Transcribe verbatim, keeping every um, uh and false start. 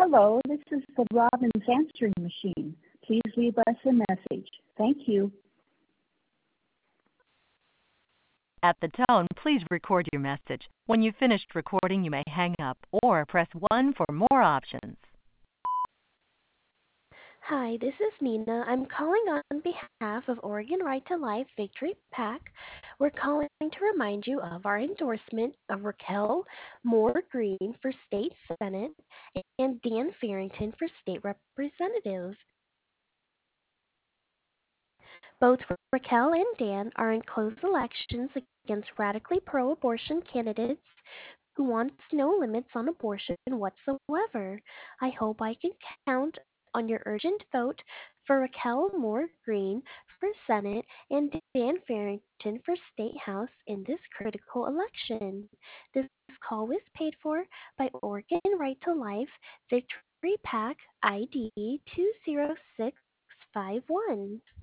Hello, this is the Robbins answering machine. Please leave us a message. Thank you. At the tone, please record your message. When you've finished recording, you may hang up or press one for more options. Hi, this is Nina. I'm calling on behalf of Oregon Right to Life Victory PAC. We're calling to remind you of our endorsement of Raquel Moore Green for State Senate and Dan Farrington for State Representative. Both Raquel and Dan are in close elections against radically pro-abortion candidates who wants no limits on abortion whatsoever. I hope I can count on your urgent vote for Raquel Moore Green for Senate and Dan Farrington for State House in this critical election. This call was paid for by Oregon Right to Life Victory PAC I D two zero six five one.